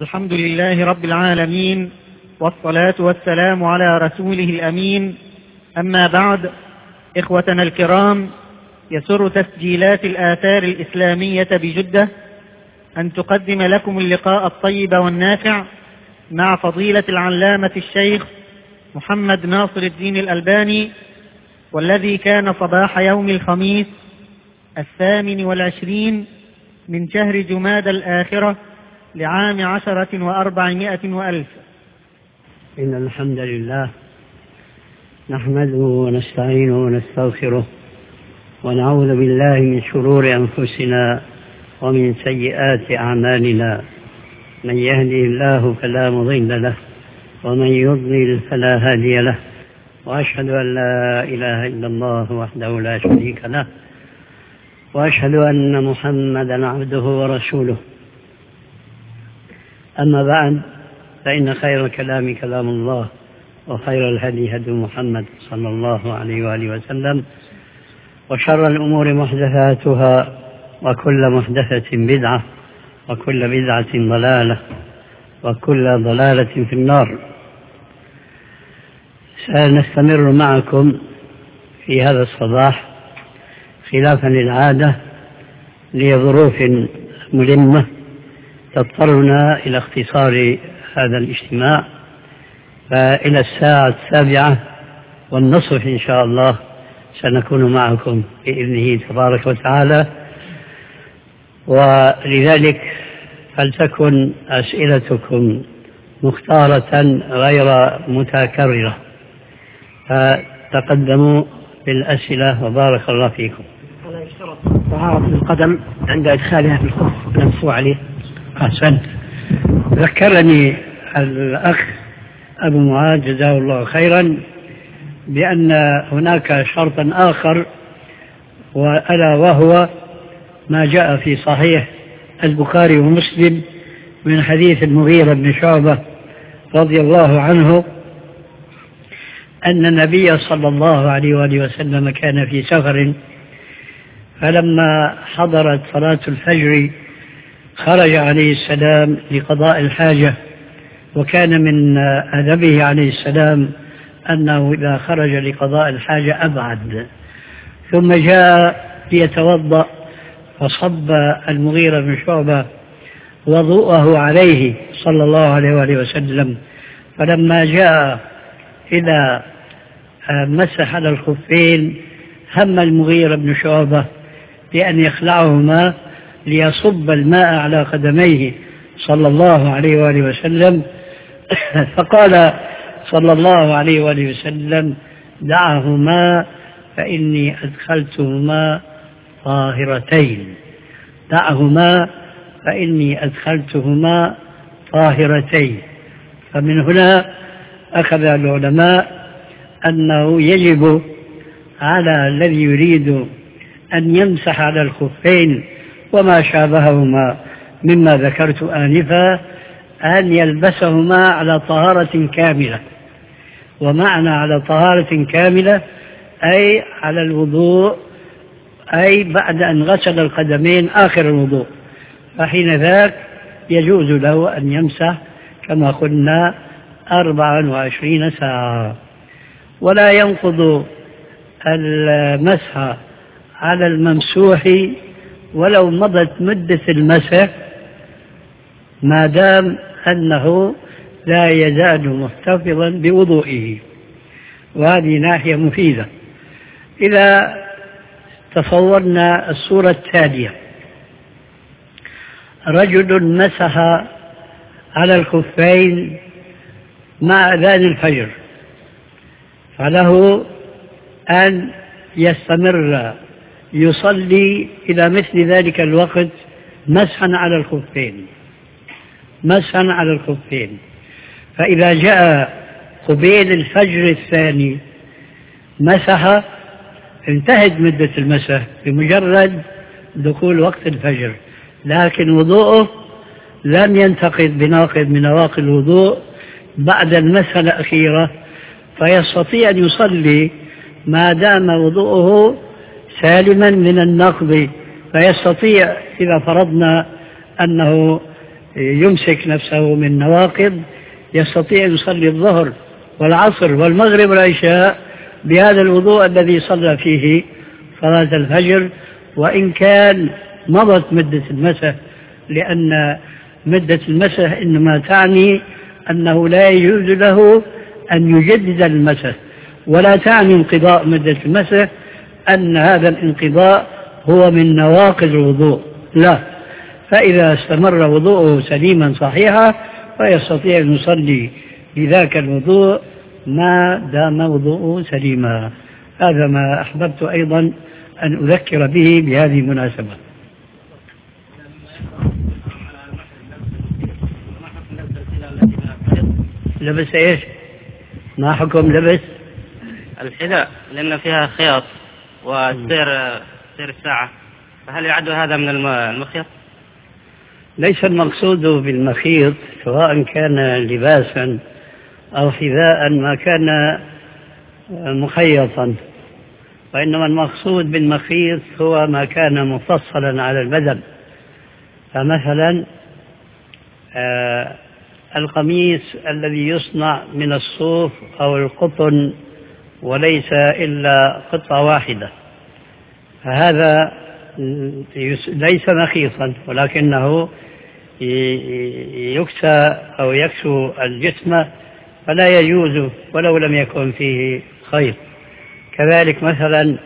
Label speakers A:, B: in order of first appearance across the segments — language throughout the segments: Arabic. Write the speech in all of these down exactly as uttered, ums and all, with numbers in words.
A: الحمد لله رب العالمين، والصلاة والسلام على رسوله الأمين. أما بعد، إخوتنا الكرام، يسر تسجيلات الآثار الإسلامية بجدة أن تقدم لكم اللقاء الطيب والنافع مع فضيلة العلامة الشيخ محمد ناصر الدين الألباني، والذي كان صباح يوم الخميس الثامن والعشرين من شهر جماد الآخرة لعام عشرة وأربعمائة وألف.
B: إن الحمد لله نحمده ونستعينه ونستغفره ونعوذ بالله من شرور أنفسنا ومن سيئات أعمالنا. من يهده الله فلا مضل له ومن يضلل فلا هادي له، وأشهد أن لا إله إلا الله وحده لا شريك له، وأشهد أن محمدا عبده ورسوله. أما بعد، فإن خير الكلام كلام الله، وخير الهدي هدي محمد صلى الله عليه وآله وسلم، وشر الأمور محدثاتها، وكل محدثة بدعة، وكل بدعة ضلالة، وكل ضلالة في النار. سنستمر معكم في هذا الصباح خلافا للعادة لظروف ملمة تضطرنا إلى اختصار هذا الاجتماع، فإلى الساعة السابعة والنصف إن شاء الله سنكون معكم بإذنه تبارك وتعالى. ولذلك فلتكن أسئلتكم مختارة غير متكررة، فتقدموا بالأسئلة وبارك الله فيكم.
C: ولا يشترط طهارة القدم عند إدخالها في الخف الممسوح عليه.
B: أحسنت. ذكرني الأخ أبو معاذ جزاه الله خيرا بأن هناك شرطا آخر، وألا وهو ما جاء في صحيح البخاري ومسلم من حديث المغيرة بن شعبة رضي الله عنه أن النبي صلى الله عليه وآله وسلم كان في سفر، فلما حضرت صلاة الفجر خرج عليه السلام لقضاء الحاجة، وكان من أدبه عليه السلام أنه إذا خرج لقضاء الحاجة أبعد، ثم جاء ليتوضأ فصب المغيرة بن شعبة وضوءه عليه صلى الله عليه وآله وسلم. فلما جاء إلى مسح على الخفين هم المغيرة بن شعبة بأن يخلعهما ليصب الماء على قدميه صلى الله عليه وآله وسلم، فقال صلى الله عليه وآله وسلم: دعهما فإني أدخلتهما طاهرتين، دعهما فإني أدخلتهما طاهرتين. فمن هنا أخذ العلماء أنه يجب على الذي يريد أن يمسح على الخفين وما شابههما مما ذكرت آنفا أن يلبسهما على طهارة كاملة. ومعنى على طهارة كاملة أي على الوضوء، أي بعد أن غسل القدمين آخر الوضوء، فحين ذاك يجوز له أن يمسح كما قلنا أربعا وعشرين ساعة. ولا ينقض المسح على الممسوح ولو مضت مدة المسح ما دام أنه لا يزال محتفظا بوضوئه، وهذه ناحية مفيدة. إذا تصورنا الصورة التالية: رجل مسح على الخفين مع أذان الفجر، فله أن يستمر يصلي إلى مثل ذلك الوقت مسحا على الخفين، مسحا على الخفين. فإذا جاء قبيل الفجر الثاني مسح، انتهت مدة المسح بمجرد دخول وقت الفجر، لكن وضوءه لم ينتقد بناقض من نواقض الوضوء بعد المسح الأخيرة، فيستطيع أن يصلي ما دام وضوءه سالما من النقض. فيستطيع إذا فرضنا أنه يمسك نفسه من نواقض يستطيع أن يصلي الظهر والعصر والمغرب والعشاء بهذا الوضوء الذي صلى فيه صلاة الفجر، وإن كان مضت مدة المسح، لأن مدة المسح إنما تعني أنه لا يجوز له أن يجدد المسح، ولا تعني انقضاء مدة المسح أن هذا الانقضاء هو من نواقض الوضوء، لا. فإذا استمر وضوءه سليما صحيحا فيستطيع أن يصلي بذاك الوضوء ما دام وضوءه سليما. هذا ما أحببت أيضا أن أذكر به بهذه المناسبة. لبس إيش؟ ما حكم لبس
D: الحذاء؟ لأن فيها خياط وسير سير الساعة، فهل يعد هذا من المخيط؟
B: ليس المقصود بالمخيط سواء كان لباسا أو حذاء ما كان مخيطا، وإنما المقصود بالمخيط هو ما كان مفصلا على البدن. فمثلا آه القميص الذي يصنع من الصوف أو القطن وليس إلا قطعة واحدة، فهذا ليس مخيطا ولكنه يكسى أو يكسو الجسم فلا يجوز ولو لم يكن فيه خيط. كذلك مثلا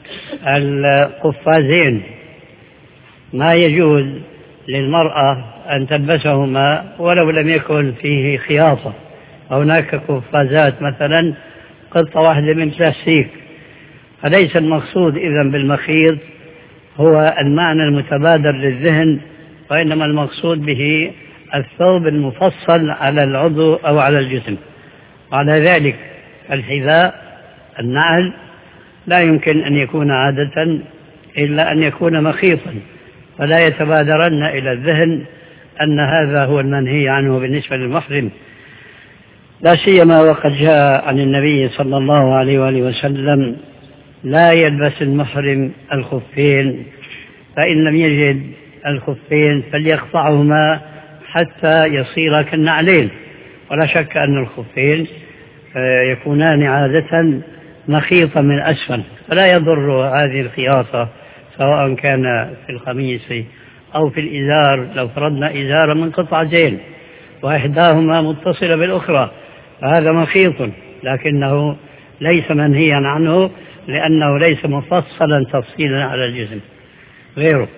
B: القفازين ما يجوز للمرأة أن تلبسهما ولو لم يكن فيه خياطة. هناك قفازات مثلا قطعة واحدة من بلاستيك، فليس المقصود إذن بالمخيط هو المعنى المتبادر للذهن، وإنما المقصود به الثوب المفصل على العضو أو على الجسم. وعلى ذلك الحذاء النعل لا يمكن أن يكون عادة إلا أن يكون مخيطا، فلا يتبادرن إلى الذهن أن هذا هو المنهي عنه بالنسبة للمحرم، لا سيما وقد جاء عن النبي صلى الله عليه وآله وسلم لا يلبس المحرم الخفين، فإن لم يجد الخفين فليقطعهما حتى يصير كالنعلين. ولا شك أن الخفين يكونان عادة مخيطا من أسفل، فلا يضر هذه الخياطة سواء كان في القميص أو في الإزار. لو فرضنا إزارا من قطعتين وإحداهما متصلة بالأخرى فهذا مخيط، لكنه ليس منهيا عنه لأنه ليس مفصلا تفصيلا على الجسم غيره.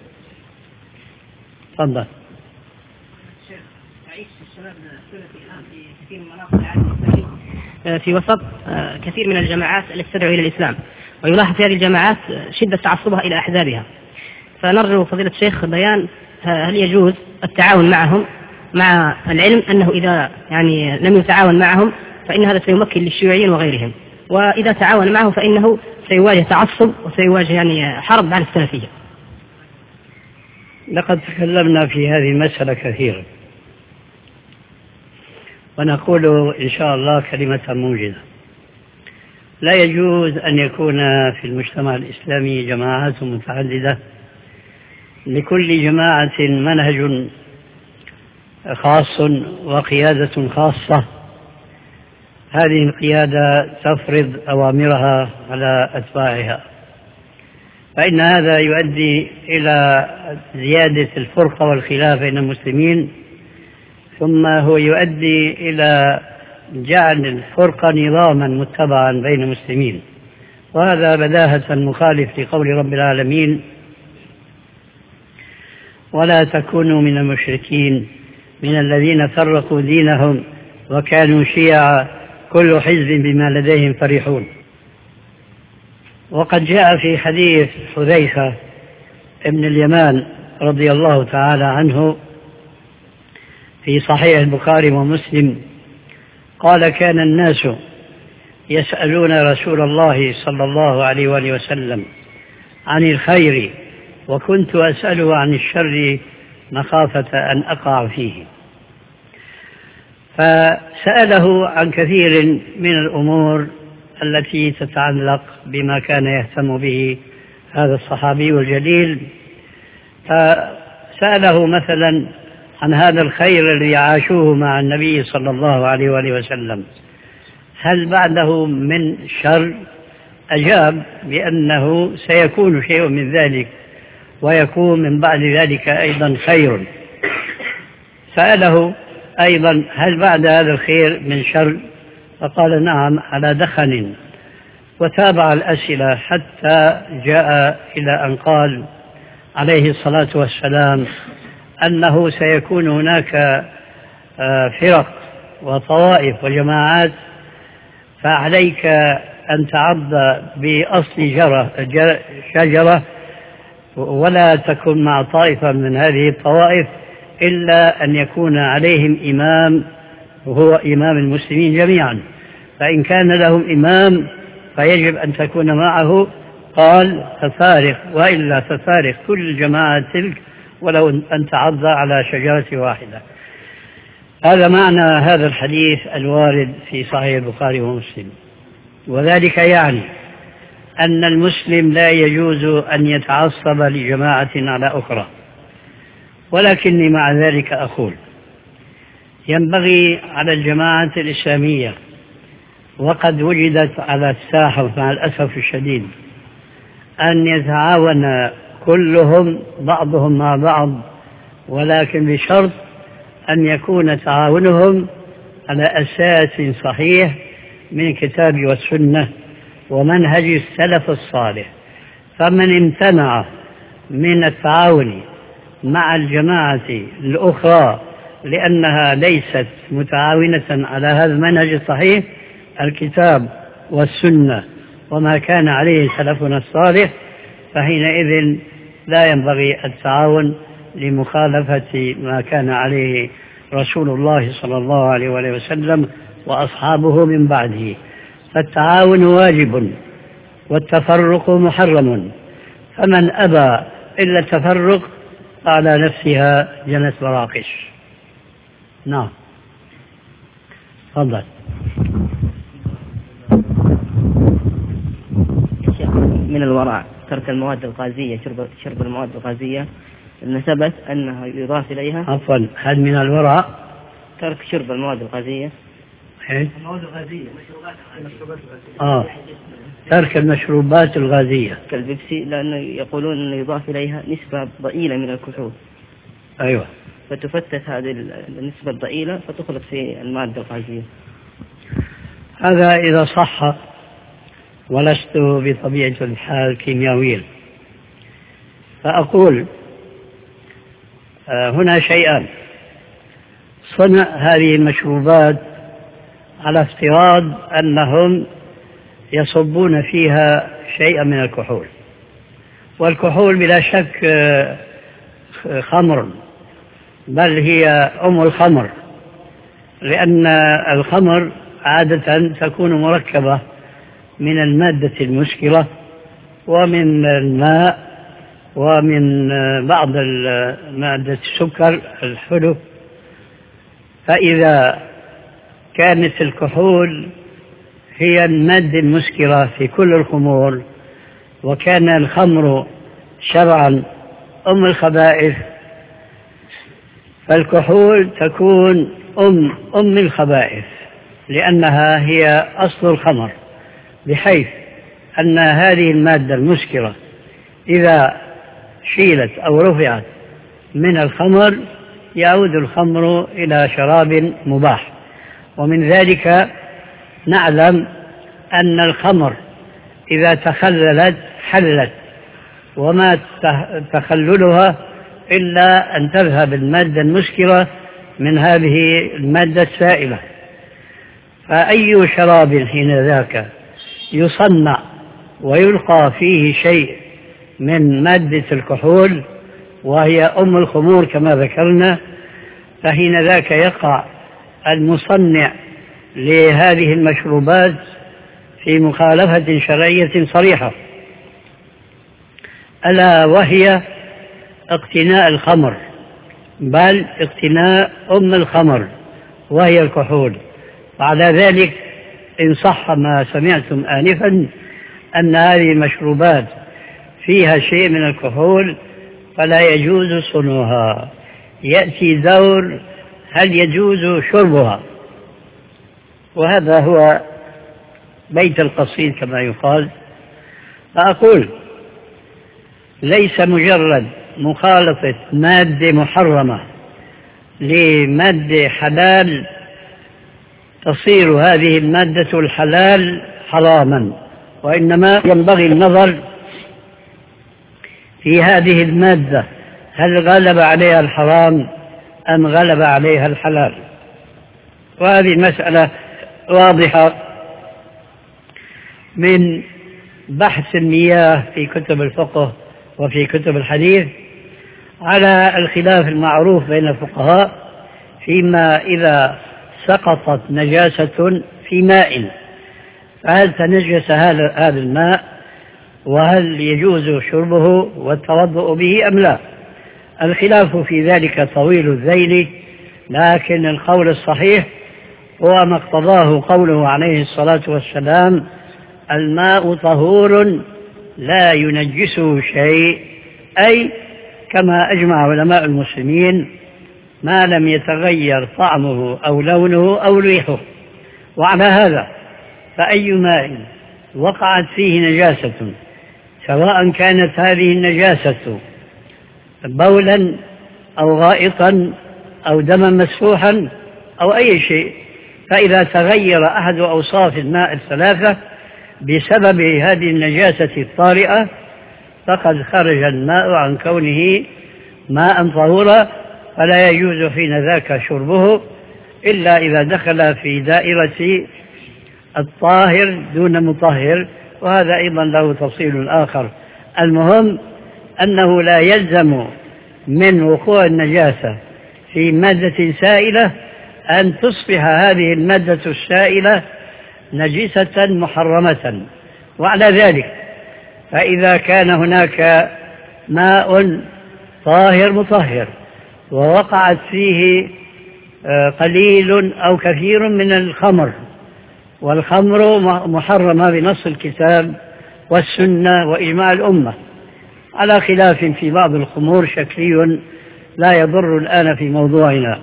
B: تفضل.
C: في وسط كثير من الجماعات التي تدعو إلى الإسلام، ويلاحظ في هذه الجماعات شدة تعصبها إلى أحزابها، فنرجو فضيلة الشيخ بيان هل يجوز التعاون معهم مع العلم أنه إذا يعني لم يتعاون معهم فإن هذا سيمكن للشيوعيين وغيرهم، وإذا تعاون معه فإنه سيواجه تعصب وسيواجه يعني حرب على السلفية.
B: لقد تكلمنا في هذه المسألة كثيرا، ونقول إن شاء الله كلمة موجزة. لا يجوز أن يكون في المجتمع الإسلامي جماعات متعددة لكل جماعة منهج خاص وقيادة خاصة، هذه القيادة تفرض أوامرها على أتباعها، فإن هذا يؤدي إلى زيادة الفرقة والخلاف بين المسلمين، ثم هو يؤدي إلى جعل الفرقة نظاما متبعا بين المسلمين، وهذا بداهة مخالف لقول رب العالمين: ولا تكونوا من المشركين من الذين فرقوا دينهم وكانوا شيعا كل حزب بما لديهم فرحون. وقد جاء في حديث حذيفة ابن اليمان رضي الله تعالى عنه في صحيح البخاري ومسلم قال: كان الناس يسألون رسول الله صلى الله عليه وآله وسلم عن الخير وكنت أسأله عن الشر مخافة أن أقع فيه. فسأله عن كثير من الأمور التي تتعلق بما كان يهتم به هذا الصحابي الجليل، فسأله مثلا عن هذا الخير الذي عاشوه مع النبي صلى الله عليه وآله وسلم، هل بعده من شر؟ أجاب بأنه سيكون شيء من ذلك، ويكون من بعد ذلك أيضا خير. سأله أيضا هل بعد هذا الخير من شر؟ فقال نعم على دخن. وتابع الأسئلة حتى جاء إلى أن قال عليه الصلاة والسلام أنه سيكون هناك فرق وطوائف وجماعات، فعليك أن تعض بأصل شجرة ولا تكن مع طائفة من هذه الطوائف إلا أن يكون عليهم إمام وهو إمام المسلمين جميعا، فإن كان لهم إمام فيجب أن تكون معه. قال ففارق، وإلا ففارق كل الجماعة تلك ولو أن تعض على شجرة واحدة. هذا معنى هذا الحديث الوارد في صحيح البخاري ومسلم، وذلك يعني أن المسلم لا يجوز أن يتعصب لجماعة على أخرى. ولكني مع ذلك أقول ينبغي على الجماعة الإسلامية، وقد وجدت على الساحة مع الأسف الشديد، أن يتعاون كلهم بعضهم مع بعض، ولكن بشرط أن يكون تعاونهم على أساس صحيح من الكتاب والسنة ومنهج السلف الصالح. فمن امتنع من التعاون مع الجماعة الأخرى لأنها ليست متعاونة على هذا المنهج الصحيح الكتاب والسنة وما كان عليه سلفنا الصالح، فحينئذ لا ينبغي التعاون لمخالفة ما كان عليه رسول الله صلى الله عليه وسلم وأصحابه من بعده. فالتعاون واجب والتفرق محرم، فمن أبى إلا التفرق على نفسها جنت براقش. نعم تفضل.
C: من الورع ترك المواد الغازية، شرب, شرب المواد الغازية، أن ثبت أنه يضاف إليها.
B: عفوا، هل من الورع
C: ترك شرب المواد الغازية؟
B: المواد الغازية مشروبات آه ترك المشروبات الغازية
C: كالبيبسي، لأنه يقولون أنه يضاف إليها نسبة ضئيلة من الكحول.
B: أيوة،
C: فتفتت هذه النسبة الضئيلة فتخلط في المادة الغازية.
B: هذا إذا صح، ولست بطبيعة الحال كيميائيا. فأقول هنا شيئان: صنع هذه المشروبات على افتراض أنهم يصبون فيها شيئا من الكحول، والكحول بلا شك خمر، بل هي أم الخمر، لأن الخمر عادة تكون مركبة من المادة المسكرة ومن الماء ومن بعض مادة السكر الحلو. فإذا كانت الكحول هي المادة المسكرة في كل الخمور، وكان الخمر شرعا أم الخبائث، فالكحول تكون أم أم الخبائث، لأنها هي أصل الخمر، بحيث أن هذه المادة المسكرة إذا شيلت أو رفعت من الخمر يعود الخمر إلى شراب مباح. ومن ذلك نعلم أن الخمر إذا تخللت حلت، وما تخللها إلا أن تذهب المادة المسكرة من هذه المادة السائلة. فأي شراب حين ذاك يصنع ويلقى فيه شيء من مادة الكحول وهي أم الخمور كما ذكرنا، فحين ذاك يقع المصنع لهذه المشروبات في مخالفة شرعية صريحة، ألا وهي اقتناء الخمر، بل اقتناء أم الخمر وهي الكحول. وعلى ذلك إن صح ما سمعتم آنفا أن هذه المشروبات فيها شيء من الكحول فلا يجوز صنعها، يأتي دور هل يجوز شربها، وهذا هو بيت القصيد كما يقال. فأقول ليس مجرد مخالطة مادة محرمة لمادة حلال تصير هذه المادة الحلال حراما، وإنما ينبغي النظر في هذه المادة هل غلب عليها الحرام أم غلب عليها الحلال. وهذه المسألة واضحة من بحث المياه في كتب الفقه وفي كتب الحديث على الخلاف المعروف بين الفقهاء فيما إذا سقطت نجاسة في ماء فهل تنجس هذا الماء وهل يجوز شربه والتوضؤ به أم لا. الخلاف في ذلك طويل الذيل، لكن القول الصحيح هو ما اقتضاه قوله عليه الصلاة والسلام: الماء طهور لا ينجسه شيء، أي كما أجمع علماء المسلمين ما لم يتغير طعمه أو لونه أو ريحه. وعلى هذا فأي ماء وقعت فيه نجاسة، سواء كانت هذه النجاسة بولا أو غائطا أو دما مسفوحا أو أي شيء، فإذا تغير أحد أوصاف الماء الثلاثة بسبب هذه النجاسة الطارئة فقد خرج الماء عن كونه ماء طهورا، فلا يجوز حين ذاك شربه إلا إذا دخل في دائرة الطاهر دون مطهر، وهذا أيضا له تفصيل آخر. المهم أنه لا يلزم من وقوع النجاسة في مادة سائلة أن تصبح هذه المادة السائلة نجسة محرمة. وعلى ذلك فإذا كان هناك ماء طاهر مطهر ووقعت فيه قليل أو كثير من الخمر، والخمر محرمة بنص الكتاب والسنة وإجماع الأمة، على خلاف في بعض الخمور شكلي لا يضر الآن في موضوعنا.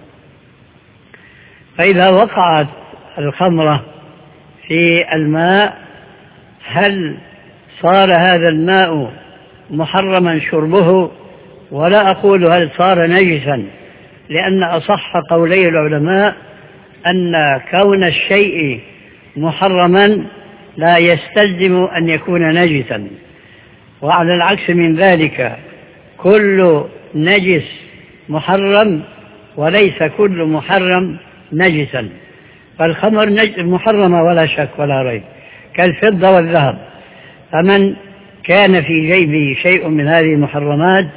B: فإذا وقعت الخمرة في الماء هل صار هذا الماء محرما شربه؟ ولا أقول هل صار نجسا، لأن أصح قولي العلماء أن كون الشيء محرما لا يستلزم أن يكون نجسا، وعلى العكس من ذلك كل نجس محرم وليس كل محرم نجسا. فالخمر محرمة ولا شك ولا ريب كالفضة والذهب، فمن كان في جيبه شيء من هذه المحرمات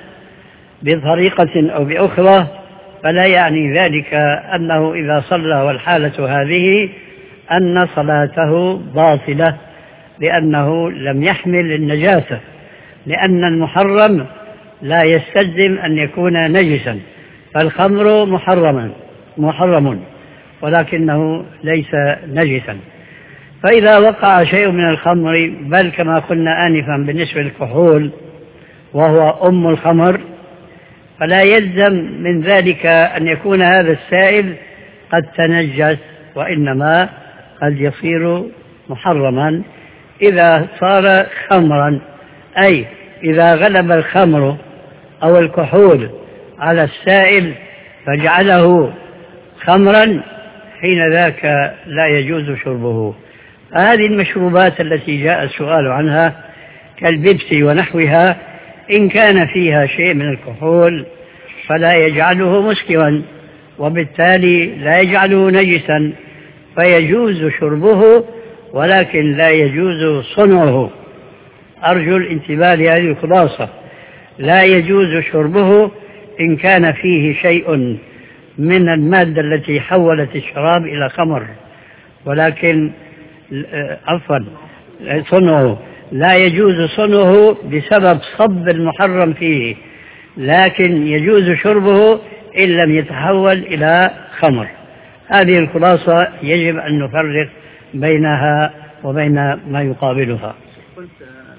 B: بطريقة أو بأخرى فلا يعني ذلك أنه إذا صلى والحالة هذه أن صلاته باطلة، لأنه لم يحمل النجاسة، لأن المحرم لا يستلزم أن يكون نجسا. فالخمر محرما محرم ولكنه ليس نجسا. فإذا وقع شيء من الخمر، بل كما قلنا آنفا بالنسبة للكحول وهو أم الخمر، فلا يلزم من ذلك أن يكون هذا السائل قد تنجس، وإنما قد يصير محرما إذا صار خمرا، أي إذا غلب الخمر أو الكحول على السائل فجعله خمرا، حين ذاك لا يجوز شربه. هذه المشروبات التي جاء السؤال عنها كالبيبسي ونحوها إن كان فيها شيء من الكحول فلا يجعله مسكرا، وبالتالي لا يجعله نجسا، فيجوز شربه ولكن لا يجوز صنعه. أرجو الانتباه لهذه الخلاصة: لا يجوز شربه إن كان فيه شيء من المادة التي حولت الشراب إلى خمر، ولكن عفوا صنعه لا يجوز صنعه بسبب صب المحرم فيه، لكن يجوز شربه إن لم يتحول إلى خمر. هذه الخلاصة يجب أن نفرق بينها وبين ما يقابلها.
E: قلت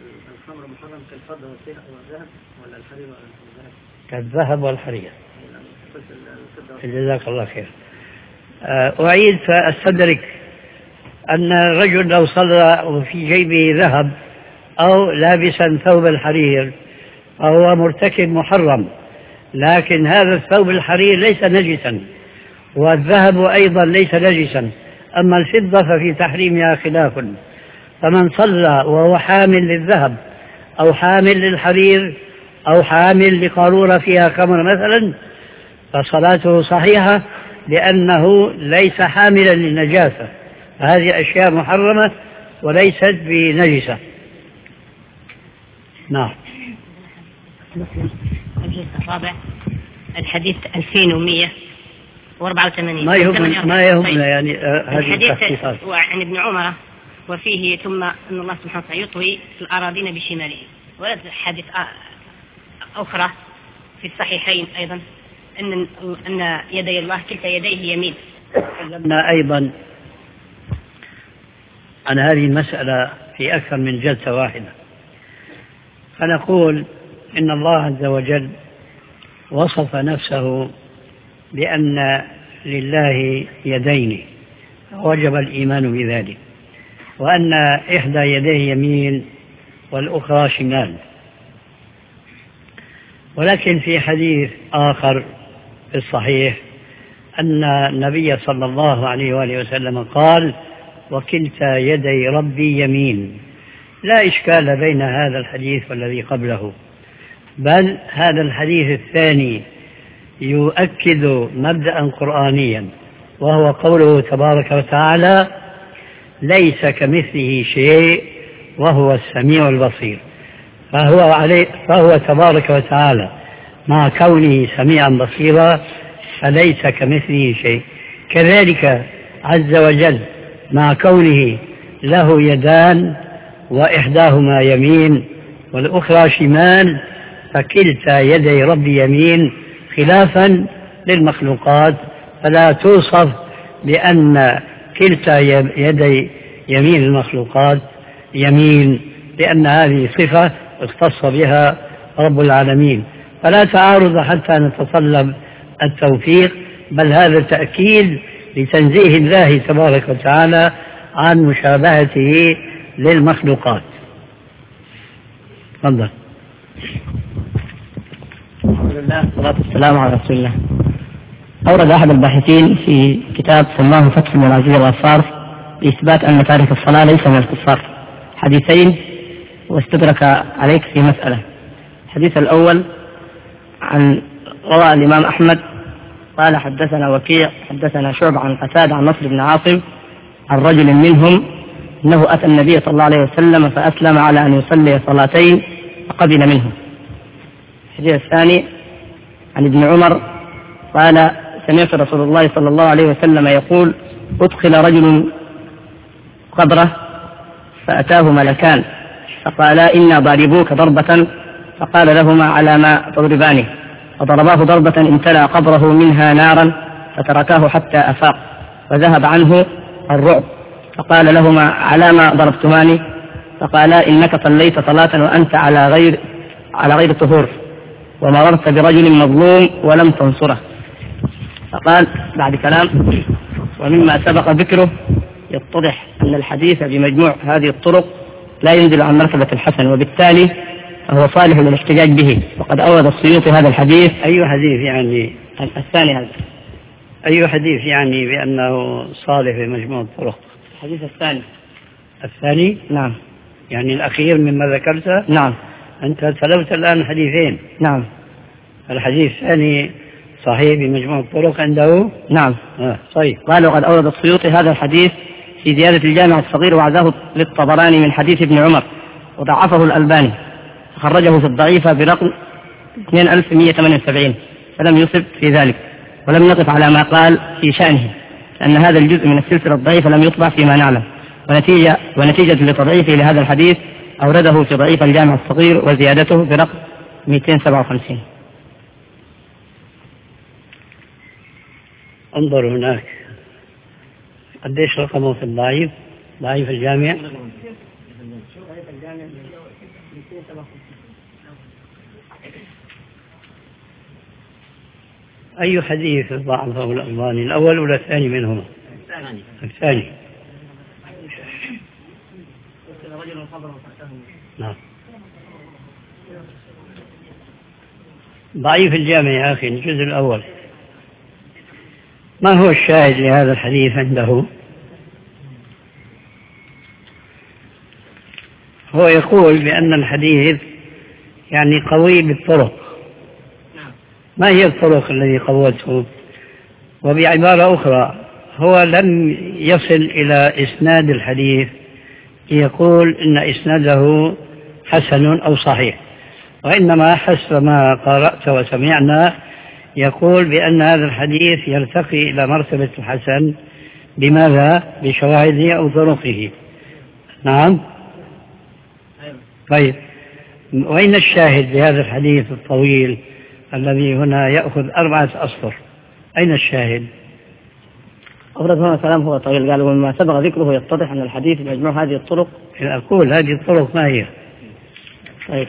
E: الخمر محرم كالفضة والذهب ولا الحرير ولا الذهب؟
B: كالذهب والحرير. جزاك الله خير. أعيد فأستدرك أن الرجل لو صلى وفي جيبه ذهب أو لابسا ثوب الحرير فهو مرتكب محرم، لكن هذا الثوب الحرير ليس نجسا والذهب أيضا ليس نجسا، أما الفضة ففي تحريمها خلاف. فمن صلى وهو حامل للذهب أو حامل للحرير أو حامل لقارورة فيها خمر مثلا فصلاته صحيحة لأنه ليس حاملا للنجاسة، هذه أشياء محرمة وليست بنجسة. نعم.
C: الجزء الرابع الحديث ألفين ومئة وأربعة وثمانين.
B: ما يهمنا ما يهمنا يعني هذه
C: التخصيصات. وعن ابن عمر وفيه ثم أن الله سبحانه وتعالى يطوي الأراضين بشماله، ورد حديث أخرى في الصحيحين أيضا أن أن يدي الله كلتا يديه يمين.
B: تكلمنا أيضا عن هذه المسألة في أكثر من جلسة واحدة، فنقول إن الله عز وجل وصف نفسه بأن لله يدين وجب الإيمان بذلك، وأن إحدى يديه يمين والأخرى شمال. ولكن في حديث آخر في الصحيح أن النبي صلى الله عليه وآله وسلم قال وكلتا يدي ربي يمين. لا إشكال بين هذا الحديث والذي قبله، بل هذا الحديث الثاني يؤكد مبدأ قرآنيا وهو قوله تبارك وتعالى ليس كمثله شيء وهو السميع البصير. فهو, عليه فهو تبارك وتعالى مع كونه سميعا بصيرا فليس كمثله شيء، كذلك عز وجل مع كونه له يدان وإحداهما يمين والأخرى شمال فكلتا يدي ربي يمين، خلافا للمخلوقات فلا توصف بأن كلتا يدي يمين المخلوقات يمين، لأن هذه صفة اختص بها رب العالمين، فلا تعارض حتى نتطلب التوفيق، بل هذا تأكيد لتنزيه الله تبارك وتعالى عن مشابهته للمخلوقات. تفضل.
E: الحمد لله والصلاة والسلام على رسول الله. أورد أحد الباحثين في كتاب سماه فتح المنازل والأصفار لإثبات أن تارك الصلاة ليس من الكفار حديثين واستدرك عليك في مسألة. الحديث الأول عن روى الإمام أحمد قال حدثنا وكيع حدثنا شعبة عن قتادة عن نصر بن عاصم عن رجل منهم أنه أتى النبي صلى الله عليه وسلم فأسلم على أن يصلي صلاتين فقبل منه. الحديث الثاني عن ابن عمر قال سمعت رسول الله صلى الله عليه وسلم يقول أدخل رجل قبره فأتاه ملكان فقالا إنا ضاربوك ضربة فقال لهما على ما تضربانه، فضرباه ضربة امتلأ قبره منها نارا فتركاه حتى أفاق وذهب عنه الرعب، فقال لهما على ما ضربتماني؟ فقالا إنك صليت صلاة وأنت على غير على غير طهور ومررت برجل مظلوم ولم تنصره. فقال بعد كلام ومما سبق ذكره يتضح أن الحديث بمجموع هذه الطرق لا ينزل عن مرتبة الحسن، وبالتالي فهو صالح للاحتجاج به. وقد أورد السيوطي هذا الحديث.
B: أي حديث يعني؟
E: الثاني هذا.
B: أي حديث يعني بأنه صالح بمجموع الطرق؟
E: الحديث الثاني.
B: الثاني؟
E: نعم.
B: يعني الأخير مما ذكرته؟
E: نعم.
B: أنت تلوت الآن حديثين.
E: نعم.
B: الحديث الثاني صحيح بمجموع الطرق عنده؟
E: نعم.
B: آه. طيب.
E: قال وقد أورد السيوطي هذا الحديث في زيادة الجامع الصغير وعزاه للطبراني من حديث ابن عمر وضعفه الألباني، خرجه في الضعيفة برقم اثنين ألف ومئة وثمانية وسبعين فلم يصب في ذلك، ولم يقف على ما قال في شأنه لأن هذا الجزء من السلسلة الضعيفة لم يطبع فيما نعلم، ونتيجة, ونتيجة لتضعيفه لهذا الحديث أورده في ضعيف الجامع الصغير وزيادته برقم مئتين وسبعة وخمسين.
B: انظر هناك قديش رقمه في الضعيف؟ ضعيف الجامع أي حديث ضعفه الألباني، الأول ولا الثاني منهما؟
D: الثاني.
B: الثاني. نعم. ضعيف الجامع يا أخي الجزء الأول. ما هو الشاهد لهذا الحديث عنده؟ هو يقول بأن الحديث يعني قوي بالطرق. ما هي الطرق التي قوته؟ وبعبارة أخرى هو لم يصل إلى إسناد الحديث يقول إن إسناده حسن أو صحيح، وإنما حسب ما قرأت وسمعنا يقول بأن هذا الحديث يرتقي إلى مرتبة الحسن. بماذا؟ بشواهده أو طرقه. نعم. طيب، وأين الشاهد لهذا الحديث الطويل الذي هنا يأخذ أربعة أسطر؟ أين الشاهد؟
E: أورد هنا كلام هو طويل، قال ومما سبق ذكره يتضح أن الحديث بمجموع هذه الطرق.
B: أقول هذه الطرق ما هي؟
E: طيب،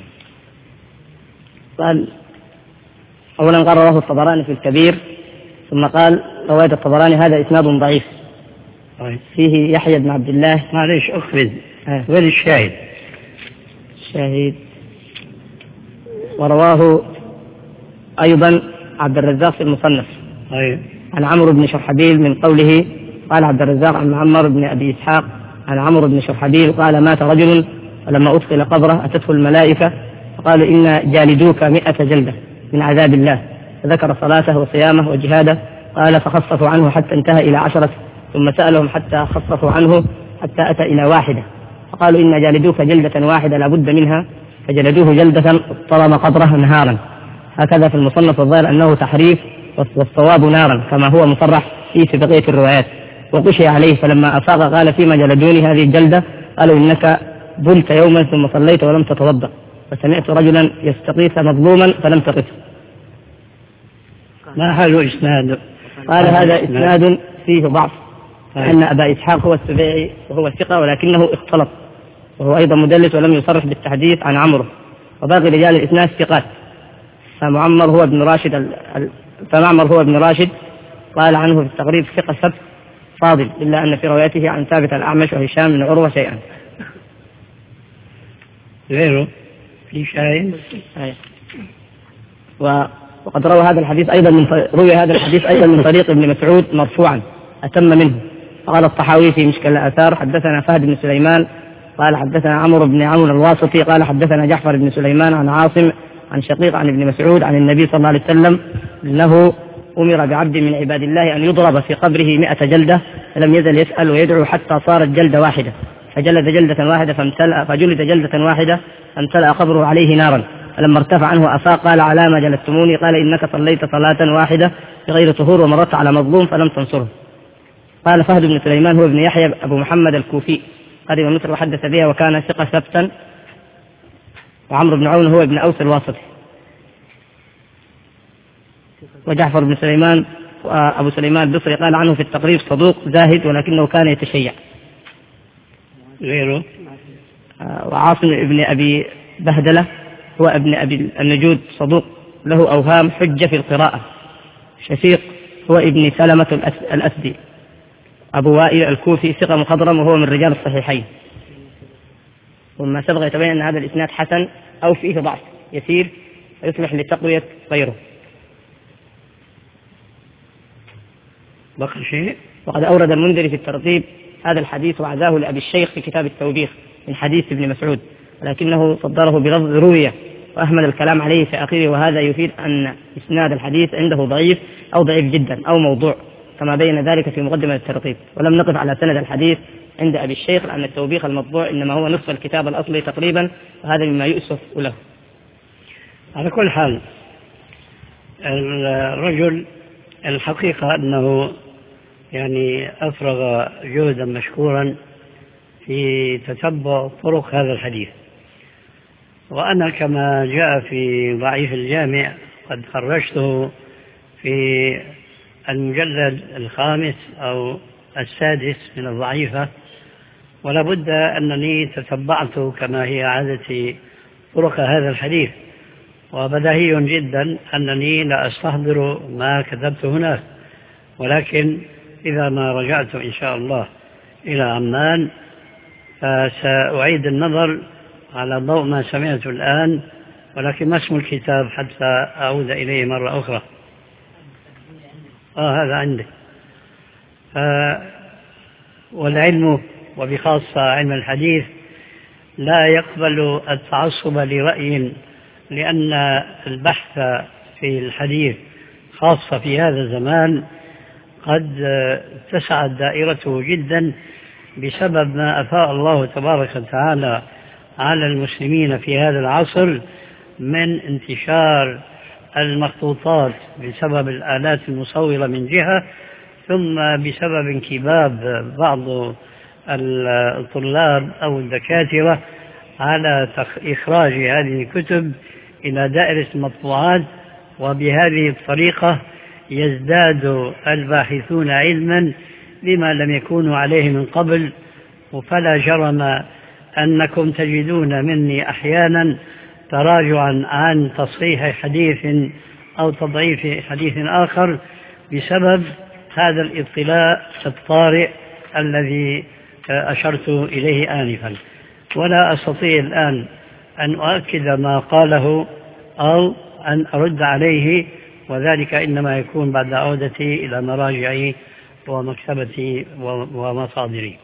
E: قال أولا قال رواه الطبراني في الكبير، ثم قال رواية الطبراني هذا إسناد ضعيف.
B: طيب.
E: فيه يحيى بن عبد الله.
B: معليش أخرج وين الشاهد؟
E: الشاهد ورواه أيضا عبد الرزاق في المصنف.
B: طيب.
E: عن عمرو بن شرحبيل من قوله قال عبد الرزاق عن معمر بن أبي إسحاق عن عمرو بن شرحبيل قال مات رجل ولما أدخل قبره أتته الملائكة فقالوا إن جالدوك مئة جلدة من عذاب الله، فذكر صلاته وصيامه وجهاده. قال فخصفوا عنه حتى انتهى إلى عشرة، ثم سألهم حتى خصفوا عنه حتى أتى إلى واحدة، فقالوا إن جالدوك جلدة واحدة لا بد منها، فجلدوه جلدة اضطرم قبره نهارا. هكذا في المصنف الظاهر أنه تحريف والصواب نارا كما هو مصرح فيه في بقية الروايات. وقشي عليه فلما أفاق قال فيما جلدوني هذه الجلدة؟ قالوا إنك بلت يوما ثم صليت ولم تتوضأ، فسمعت رجلا يستغيث مظلوما فلم تقف.
B: ما حال إسناد؟
E: قال هذا إسناد فيه ضعف، أن أبا إسحاق هو السبيعي وهو ثقة ولكنه اختلط، وهو أيضا مدلس ولم يصرح بالتحديث عن عمرو، وباقي رجال الإسناد ثقات. فمعمر هو ابن راشد ال... فمعمر هو ابن راشد قال عنه في التقريب ثقة سبت فاضل، إلا أن في روايته عن ثابت الأعمش وهشام بن عروة شيئا.
B: غيره في شاهد.
E: و... وقد روى هذا الحديث أيضا من روي هذا الحديث أيضا من طريق ابن مسعود مرفوعا أتم منه. قال الطحاوي في مشكل الآثار حدثنا فهد بن سليمان قال حدثنا عمرو بن عون الواسطي قال حدثنا جعفر بن سليمان عن عاصم عن شقيق عن ابن مسعود عن النبي صلى الله عليه وسلم أنه أمر بعبد من عباد الله أن يضرب في قبره مئة جلدة، فلم يزل يسأل ويدعو حتى صارت جلدة واحدة، فجلد جلدة واحدة فامتلأ فجلد جلدة واحدة فامتلأ قبره عليه نارا، فلما ارتفع عنه أفاق قال على ما جلدتموني؟ قال إنك صليت صلاة واحدة بغير طهور ومرت على مظلوم فلم تنصره. قال فهد بن سليمان هو ابن يحيى أبو محمد الكوفي قدم مصر وحدث بها وكان ثقة ثبتا. وعمرو بن عون هو ابن أوس الواسطي. وجعفر بن سليمان وأبو سليمان البصري قال عنه في التقريب صدوق زاهد ولكنه كان يتشيع.
B: غيره.
E: وعاصم ابن أبي بهدلة هو ابن أبي النجود صدوق له أوهام حجة في القراءة. شفيق هو ابن سلمة الأسدي. أبو وائل الكوفي ثقة مخضرم وهو من رجال الصحيحين. وما سبق يتبين أن هذا الإسناد حسن أو فيه ضعف يسير ويصلح لتقوية غيره.
B: بقي شيء.
E: وقد أورد المنذري في الترتيب هذا الحديث وعزاه لأبي الشيخ في كتاب التوبيخ من حديث ابن مسعود، ولكنه صدره بلفظ روية وأهمل الكلام عليه في آخره، وهذا يفيد أن إسناد الحديث عنده ضعيف أو ضعيف جدا أو موضوع كما بين ذلك في مقدمة الترتيب. ولم نقف على سند الحديث عند أبي الشيخ لأن التوبيخ المطبوع إنما هو نصف الكتاب الأصلي تقريبا، وهذا مما يؤسف له.
B: على كل حال الرجل الحقيقة أنه يعني أفرغ جهدا مشكورا في تتبع طرق هذا الحديث، وأنا كما جاء في ضعيف الجامع قد خرجته في المجلد الخامس أو السادس من الضعيفة، ولا بد أنني تتبعت كما هي عادتي طرق هذا الحديث، وبديهي جدا أنني لا أستحضر ما كتبت هناك، ولكن إذا ما رجعت إن شاء الله إلى عمان فسأعيد النظر على ضوء ما سمعت الآن، ولكن ما اسم الكتاب حتى أعود إليه مرة أخرى. آه هذا عندي. آه والعلم وبخاصة علم الحديث لا يقبل التعصب لرأي، لأن البحث في الحديث خاصة في هذا الزمان قد اتسعت دائرته جدا بسبب ما أفاء الله تبارك وتعالى على المسلمين في هذا العصر من انتشار المخطوطات بسبب الآلات المصورة من جهة، ثم بسبب انكباب بعض الطلاب أو الدكاترة على إخراج هذه الكتب إلى دائرة المطبوعات، وبهذه الطريقة يزداد الباحثون علما بما لم يكونوا عليه من قبل. فلا جرم أنكم تجدون مني أحيانا تراجعا عن تصحيح حديث أو تضعيف حديث آخر بسبب هذا الاطلاع الطارئ الذي أشرت إليه آنفا، ولا أستطيع الآن أن أؤكد ما قاله أو أن أرد عليه، وذلك إنما يكون بعد عودتي إلى مراجعي ومكتبتي ومصادري.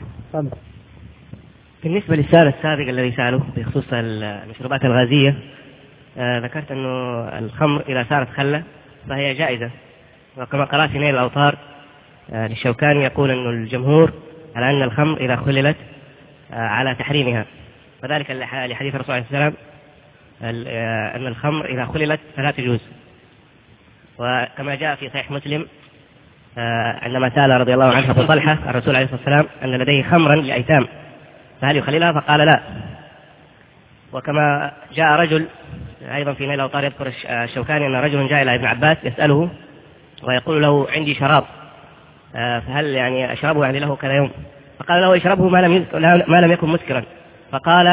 C: بالنسبة للسؤال السابق الذي سأله بخصوص المشروبات الغازية، آه ذكرت أنه الخمر إذا صارت خلة فهي جائزة، وكما قرأت في نيل الأوطار آه للشوكاني يقول أن الجمهور على أن الخمر إذا خللت آه على تحريمها، وذلك لحديث الرسول عليه السلام آه أن الخمر إذا خللت فلا تجوز. وكما جاء في صحيح مسلم آه عندما سأل رضي الله عنه أبو طلحة الرسول عليه الصلاة والسلام أن لديه خمرا لأيتام فهل يخللها؟ فقال لا. وكما جاء رجل أيضا في نيل الأوطار يذكر الشوكاني أن رجل جاء إلى ابن عباس يسأله ويقول له عندي شراب فهل يعني أشربه يعني له كذا يوم؟ فقال له اشربه ما لم ما لم يكن مسكرا. فقال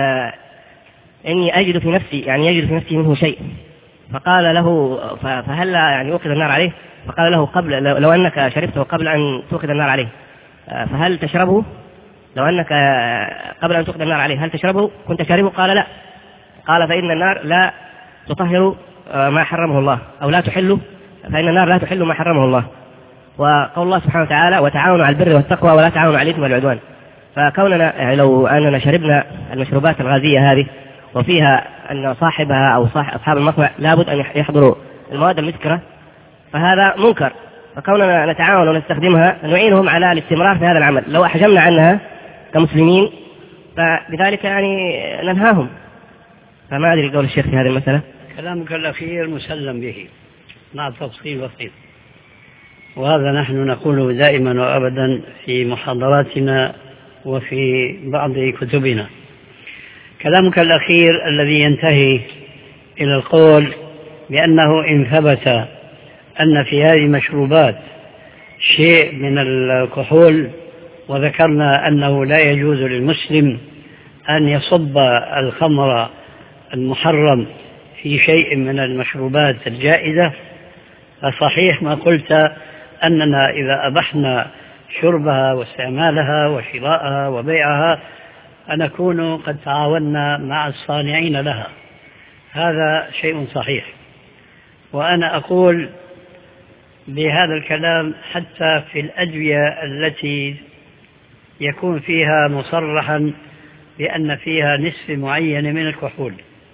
C: إني أجد في نفسي يعني يجد في نفسي منه شيء. فقال له فهل يعني أوقد النار عليه؟ فقال له قبل لو أنك شربته قبل أن توقد النار عليه فهل تشربه؟ لو أنك قبل أن توقد النار عليه هل تشربه كنت شاربه؟ قال لا. قال فإن النار لا تطهر ما حرمه الله، أو لا تحله، فإن النار لا تحل ما حرمه الله. وقول الله سبحانه وتعالى وتعاونوا على البر والتقوى ولا تعاونوا على الإثم والعدوان. فكوننا يعني لو أننا شربنا المشروبات الغازية هذه وفيها أن صاحبها أو صاحب أصحاب المصنع لابد أن يحضروا المواد المسكرة فهذا منكر، فكوننا نتعاون ونستخدمها نعينهم على الاستمرار في هذا العمل. لو أحجمنا عنها كمسلمين فبذلك يعني ننهاهم. فما أدري قول الشيخ في هذه المسألة.
B: كلامك الأخير مسلم به مع تفصيل بسيط، وهذا نحن نقوله دائما وأبدا في محاضراتنا وفي بعض كتبنا. كلامك الأخير الذي ينتهي إلى القول بأنه إن ثبت أن في هذه المشروبات شيء من الكحول، وذكرنا أنه لا يجوز للمسلم أن يصب الخمر المحرم في شيء من المشروبات الجائزة، فصحيح ما قلت أننا إذا أبحنا شربها واستعمالها وشراءها وبيعها نكون قد تعاوننا مع الصانعين لها، هذا شيء صحيح. وأنا أقول بهذا الكلام حتى في الأدوية التي يكون فيها مصرحا بأن فيها نسبة معينة من الكحول،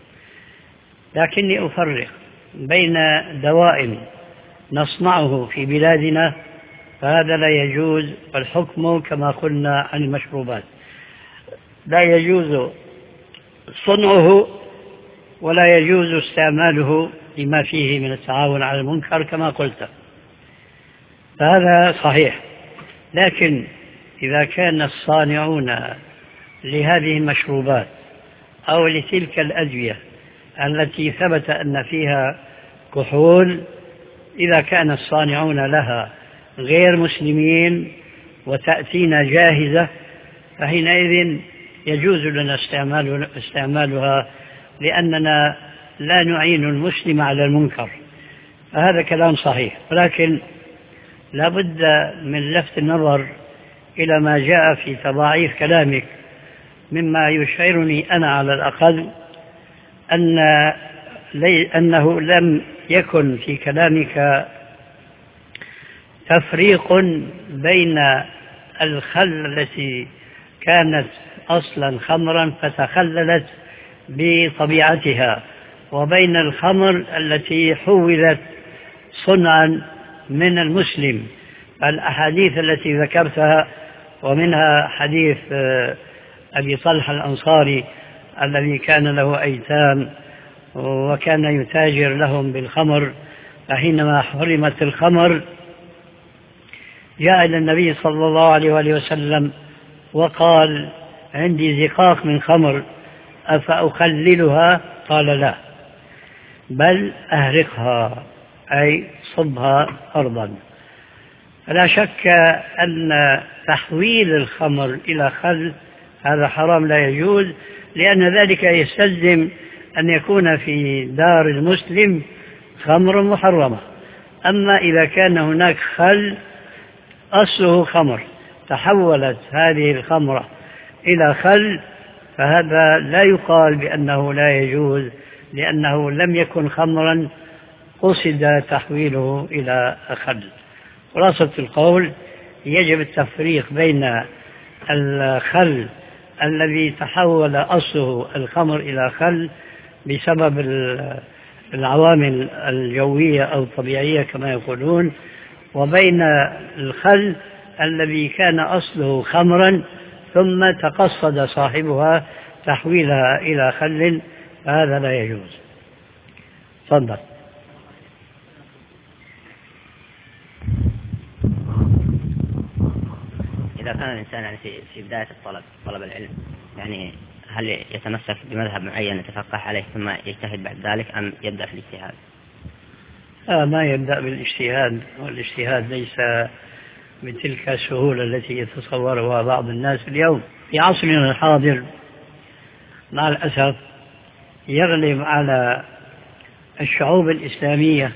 B: لكني أفرق بين دواء نصنعه في بلادنا فهذا لا يجوز، والحكم كما قلنا عن المشروبات لا يجوز صنعه ولا يجوز استعماله لما فيه من التعاون على المنكر كما قلت، فهذا صحيح. لكن إذا كان الصانعون لهذه المشروبات أو لتلك الأدوية التي ثبت أن فيها كحول، إذا كان الصانعون لها غير مسلمين وتأتينا جاهزة فحينئذ يجوز لنا استعمال استعمالها، لأننا لا نعين المسلم على المنكر، فهذا كلام صحيح، ولكن لا بد من لفت النظر إلى ما جاء في تضاعيف كلامك مما يشعرني أنا على الأقل أن أنه لم يكن في كلامك تفريق بين الخل التي كانت أصلا خمرا فتخللت بطبيعتها وبين الخمر التي حولت صنعا من المسلم. الأحاديث التي ذكرتها ومنها حديث أبي طلحة الأنصاري الذي كان له أيتام وكان يتاجر لهم بالخمر، فحينما حرمت الخمر جاء إلى النبي صلى الله عليه وآله وسلم وقال عندي زقاق من خمر أفأخللها؟ قال لا، بل أهرقها، أي صبها أرضا. فلا شك أن تحويل الخمر إلى خل هذا حرام لا يجوز، لأن ذلك يستلزم أن يكون في دار المسلم خمر محرمة. أما إذا كان هناك خل أصله خمر تحولت هذه الخمرة إلى خل فهذا لا يقال بأنه لا يجوز، لأنه لم يكن خمرا قصد تحويله إلى خل. خلاصة القول يجب التفريق بين الخل الذي تحول أصله الخمر إلى خل بسبب العوامل الجوية أو الطبيعية كما يقولون، وبين الخل الذي كان أصله خمرا ثم تقصد صاحبها تحويلها إلى خل، فهذا لا يجوز. تفضل.
E: إذا كان الإنسان يعني في في بداية الطلب طلب العلم، يعني هل يتمسك بمذهب معين يتفقه عليه ثم يجتهد بعد ذلك أم يبدأ في الاجتهاد؟
B: آه ما يبدأ بالاجتهاد، والاجتهاد ليس بتلك السهولة التي يتصورها بعض الناس اليوم. في عصرنا الحاضر مع الأسف يغلب على الشعوب الإسلامية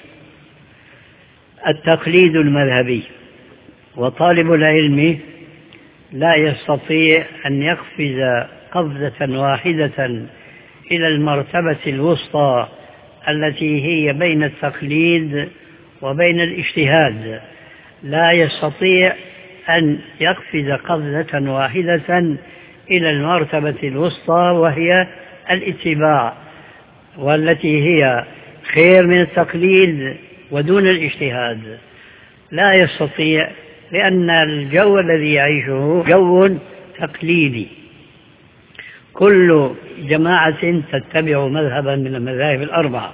B: التقليد المذهبي، وطالب العلم لا يستطيع أن يقفز قفزة واحدة إلى المرتبة الوسطى التي هي بين التقليد وبين الاجتهاد، لا يستطيع أن يقفز قفزة واحدة إلى المرتبة الوسطى وهي الاتباع، والتي هي خير من التقليد ودون الاجتهاد. لا يستطيع، لأن الجو الذي يعيشه جو تقليدي، كل جماعة تتبع مذهبا من المذاهب الأربعة.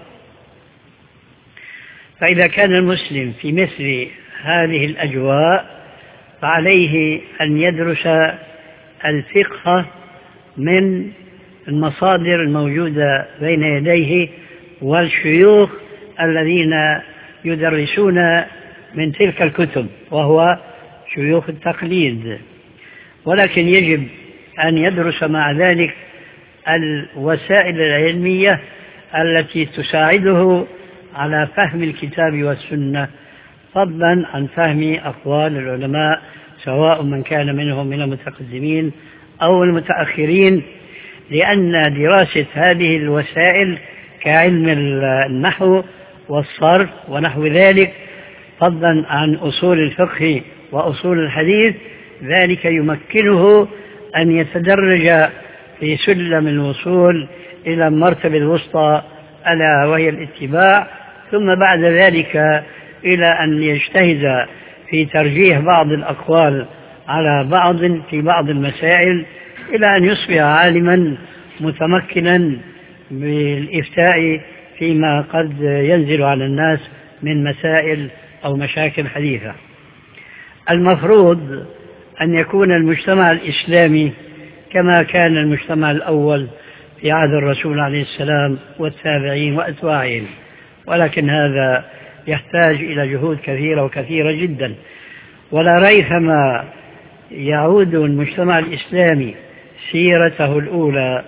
B: فإذا كان المسلم في مثل هذه الأجواء فعليه أن يدرس الفقه من المصادر الموجودة بين يديه والشيوخ الذين يدرسون من تلك الكتب، وهو شيوخ التقليد. ولكن يجب أن يدرس مع ذلك الوسائل العلمية التي تساعده على فهم الكتاب والسنة، فضلا عن فهم أقوال العلماء سواء من كان منهم من المتقدمين أو المتأخرين، لأن دراسة هذه الوسائل كعلم النحو والصرف ونحو ذلك، فضلا عن أصول الفقه وأصول الحديث، ذلك يمكنه أن يتدرج في سلم الوصول إلى المرتبة الوسطى ألا وهي الاتباع، ثم بعد ذلك إلى أن يجتهد في ترجيح بعض الأقوال على بعض في بعض المسائل، إلى أن يصبح عالما متمكنا بالإفتاء فيما قد ينزل على الناس من مسائل أو مشاكل حديثة. المفروض أن يكون المجتمع الإسلامي كما كان المجتمع الأول في عهد الرسول عليه السلام والتابعين وأتباعهم، ولكن هذا يحتاج إلى جهود كثيرة وكثيرة جدا. ولا ريثما يعود المجتمع الإسلامي سيرته الأولى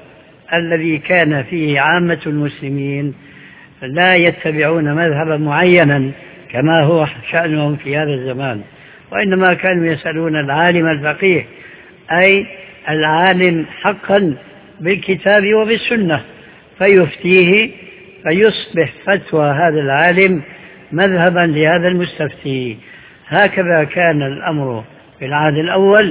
B: الذي كان فيه عامة المسلمين لا يتبعون مذهبا معينا كما هو شأنهم في هذا الزمان، وإنما كانوا يسألون العالم الفقيه، أي العالم حقا بالكتاب وبالسنة، فيفتيه فيصبح فتوى هذا العالم مذهبا لهذا المستفتي. هكذا كان الأمر في العهد الأول،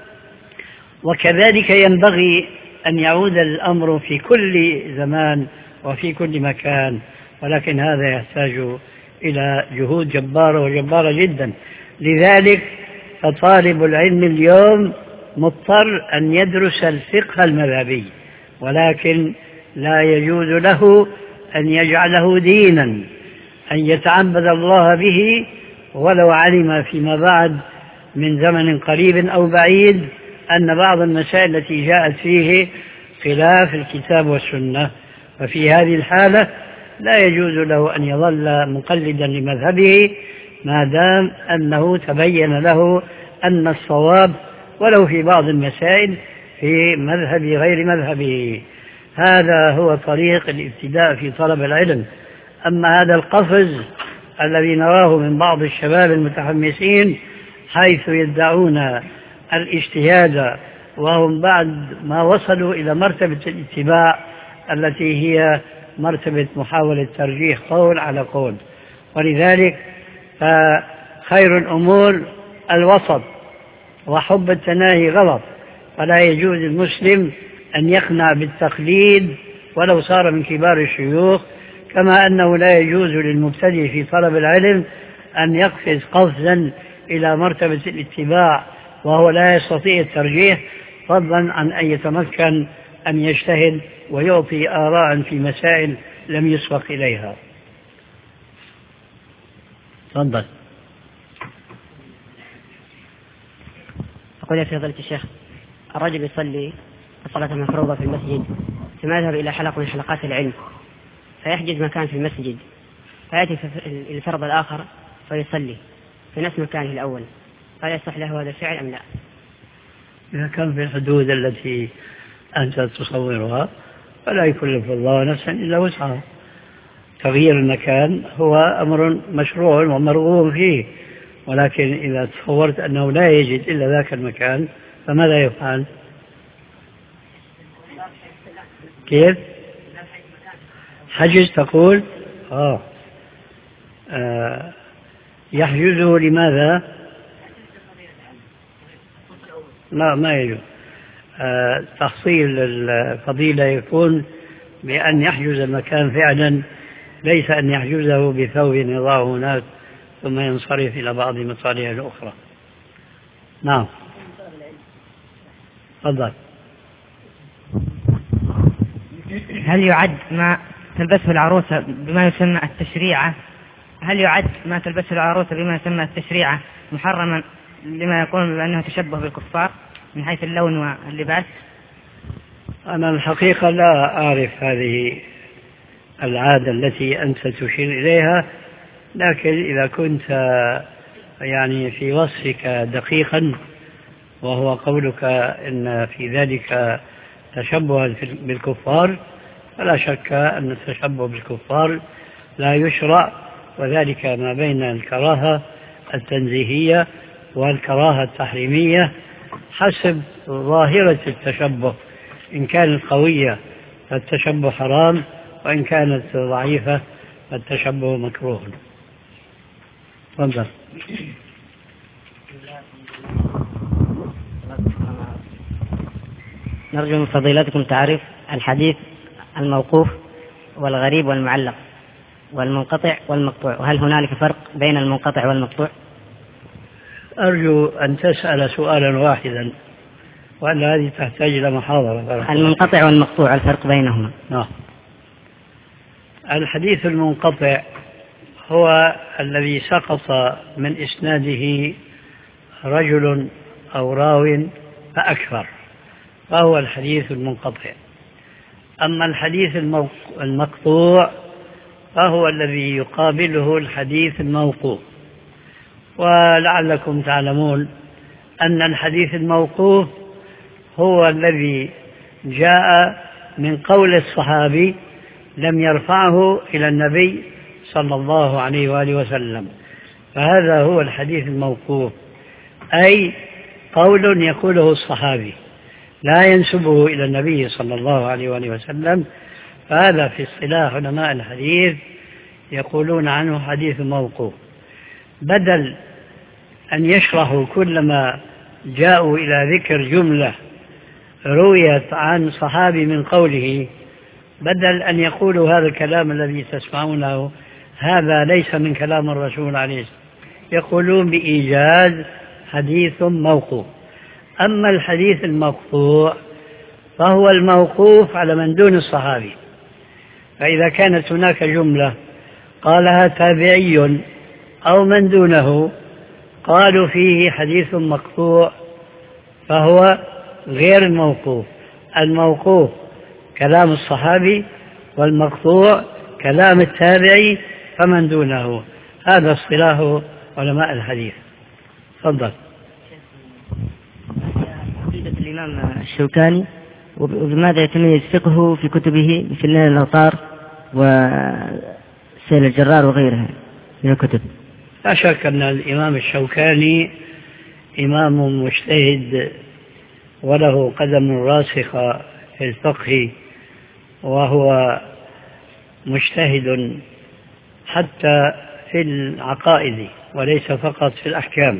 B: وكذلك ينبغي أن يعود الأمر في كل زمان وفي كل مكان، ولكن هذا يحتاج إلى جهود جبارة وجبارة جدا. لذلك فطالب العلم اليوم مضطر أن يدرس الفقه المذهبي، ولكن لا يجوز له أن يجعله دينا، أن يتعبد الله به، ولو علم فيما بعد من زمن قريب أو بعيد أن بعض المسائل التي جاءت فيه خلاف الكتاب والسنة، ففي هذه الحالة لا يجوز له أن يظل مقلدا لمذهبه ما دام أنه تبين له أن الصواب ولو في بعض المسائل في مذهب غير مذهبه. هذا هو طريق الابتداء في طلب العلم. أما هذا القفز الذي نراه من بعض الشباب المتحمسين حيث يدعون الاجتهاد وهم بعد ما وصلوا إلى مرتبة الاتباع التي هي مرتبة محاولة ترجيح قول على قول، ولذلك فخير الأمور الوسط، وحب التناهي غلط، فلا يجوز المسلم أن يقنع بالتقليد ولو صار من كبار الشيوخ، كما أنه لا يجوز للمبتدئ في طلب العلم أن يقفز قفزا إلى مرتبة الاتباع وهو لا يستطيع الترجيح، فضلا عن أن يتمكن أن يجتهد ويعطي آراء في مسائل لم يسبق إليها. تفضل.
C: أقول يا فضيلة الشيخ، الرجل يصلي الصلاة المفروضة في المسجد ثم يذهب إلى حلقة من حلقات العلم فيحجز مكان في المسجد، فيأتي الفرض الآخر فيصلي في نفس مكانه الأول، هل يصح له هذا الفعل أم لا؟
B: إذا كان في الحدود التي أنت تصورها فلا يكلف الله نفسا إلا وسعها. تغيير المكان هو أمر مشروع ومرغوب فيه، ولكن إذا تصورت أنه لا يجد إلا ذاك المكان فماذا يفعل؟ كيف؟ حجز تقول؟ آه. آه. يحجزه لماذا؟ لا، ما يجوز. آه. تحصيل الفضيلة يكون بأن يحجز المكان فعلا، ليس أن يحجزه بثوب يضعه هناك ثم ينصرف إلى بعض مصالح الأخرى. نعم. تفضل.
F: هل يعد ما تلبسه العروسة بما يسمى التشريعة هل يعد ما تلبسه العروسة بما يسمى التشريعة محرما لما يقول بأنه تشبه بالكفار من حيث اللون واللباس؟
B: أنا الحقيقة لا أعرف هذه العادة التي أنت تشير إليها، لكن إذا كنت يعني في وصفك دقيقا وهو قولك إن في ذلك تشبه بالكفار، فلا شك أن التشبه بالكفار لا يشرع، وذلك ما بين الكراهة التنزيهية والكراهة التحريمية حسب ظاهرة التشبه. إن كانت قوية فالتشبه حرام، وإن كانت ضعيفة فالتشبه مكروه. تفضل.
C: نرجو من فضيلتكم تعريف الحديث الموقوف والغريب والمعلق والمنقطع والمقطوع، وهل هنالك فرق بين المنقطع والمقطوع؟
B: أرجو أن تسأل سؤالا واحدا، وأن هذه تحتاج إلى محاضرة.
C: المنقطع والمقطوع الفرق بينهما.
B: نعم. الحديث المنقطع هو الذي سقط من إسناده رجل أو راو فأكثر، فهو الحديث المنقطع. أما الحديث المقطوع فهو الذي يقابله الحديث الموقوف. ولعلكم تعلمون أن الحديث الموقوف هو الذي جاء من قول الصحابي لم يرفعه إلى النبي صلى الله عليه وآله وسلم، فهذا هو الحديث الموقوف، أي قول يقوله الصحابي لا ينسبه إلى النبي صلى الله عليه وآله وسلم، فهذا في اصطلاح علماء الحديث يقولون عنه حديث موقوف. بدل أن يشرحوا كلما جاءوا إلى ذكر جملة رويت عن صحابي من قوله، بدل أن يقولوا هذا الكلام الذي تسمعونه هذا ليس من كلام الرسول عليه الصلاة والسلام، يقولون بإيجاز حديث موقوف. أما الحديث المقطوع فهو الموقوف على من دون الصحابي، فإذا كانت هناك جملة قالها تابعي أو من دونه قالوا فيه حديث مقطوع فهو غير الموقوف. الموقوف كلام الصحابي والمقطوع كلام التابعي فمن دونه، هذا اصطلاح علماء الحديث. تفضل.
F: عقيدة الإمام الشوكاني وبماذا يتميز فقهه في كتبه في نيل الأوطار وسيل الجرار وغيرها من الكتب؟
B: لا شك أن الإمام الشوكاني إمام مجتهد وله قدم راسخة في الفقه، وهو مجتهد حتى في العقائد وليس فقط في الأحكام،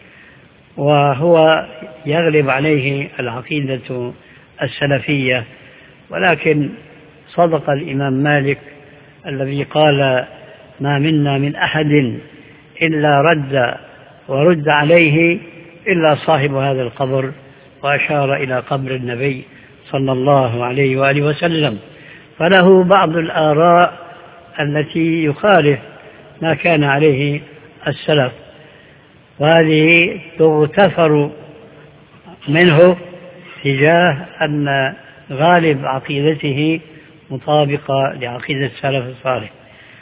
B: وهو يغلب عليه العقيدة السلفية. ولكن صدق الإمام مالك الذي قال ما منا من أحد إلا رد ورد عليه إلا صاحب هذا القبر، وأشار إلى قبر النبي صلى الله عليه وآله وسلم، فله بعض الآراء التي يخالف ما كان عليه السلف، وهذه تغتفر منه تجاه أن غالب عقيدته مطابقة لعقيدة السلف الصالح.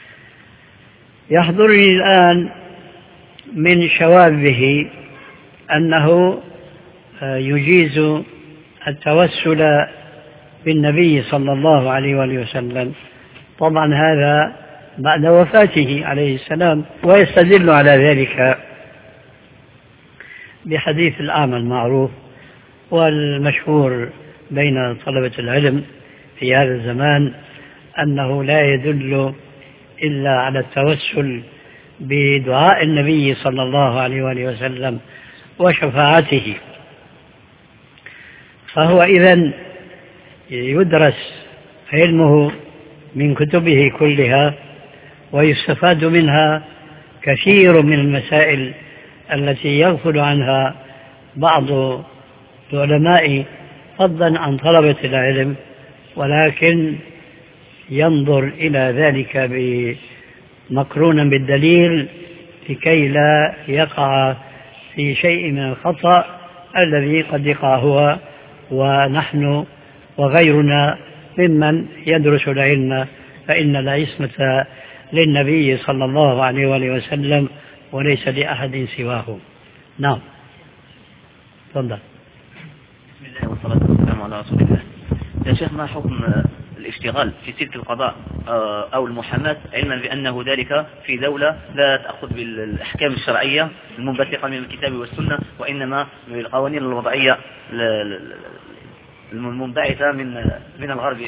B: يحضرني الآن من شوابه أنه يجيز التوسل بالنبي صلى الله عليه وآله وسلم، طبعا هذا بعد وفاته عليه السلام، ويستدل على ذلك بحديث الأعمى المعروف والمشهور بين طلبة العلم في هذا الزمان أنه لا يدل إلا على التوسل بدعاء النبي صلى الله عليه وآله وسلم وشفاعته. فهو إذن يدرس علمه من كتبه كلها ويستفاد منها كثير من المسائل التي يغفل عنها بعض العلماء فضلا عن طلبة العلم، ولكن ينظر إلى ذلك مقرونا بالدليل لكي لا يقع في شيء من الخطأ الذي قد يقع هو ونحن وغيرنا ممن يدرس العلم، فإن العصمة للنبي صلى الله عليه وآله وسلم وليس لأحد سواه. نعم تفضل.
G: بسم الله والصلاة والسلام على رسول الله. يا شيخ، ما حكم الاشتغال في سلك القضاء أو المحاماة علما بأنه ذلك في دولة لا تأخذ بالأحكام الشرعية المنبثقة من الكتاب والسنة، وإنما من القوانين الوضعية المنبعثة من من الغرب؟